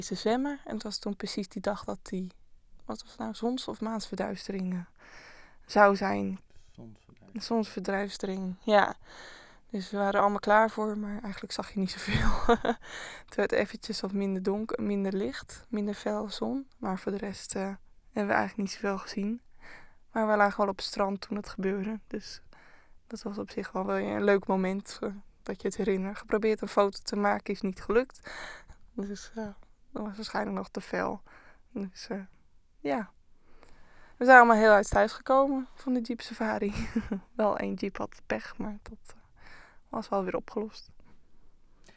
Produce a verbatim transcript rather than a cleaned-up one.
te zwemmen. En het was toen precies die dag dat die, wat was het nou, zons- of maansverduistering uh, zou zijn. Zonsverduistering. Zonsverduistering, ja. Dus we waren allemaal klaar voor, maar eigenlijk zag je niet zoveel. Het werd eventjes wat minder donker, minder licht, minder fel zon. Maar voor de rest uh, hebben we eigenlijk niet zoveel gezien. Maar we lagen wel op het strand toen het gebeurde. Dus dat was op zich wel weer een leuk moment uh, dat je het herinnert. Geprobeerd een foto te maken, is niet gelukt. Dus uh, dat was waarschijnlijk nog te fel. Dus uh, ja. We zijn allemaal heel uit thuis gekomen van de Jeep Safari. Wel één Jeep had pech, maar dat uh, was wel weer opgelost.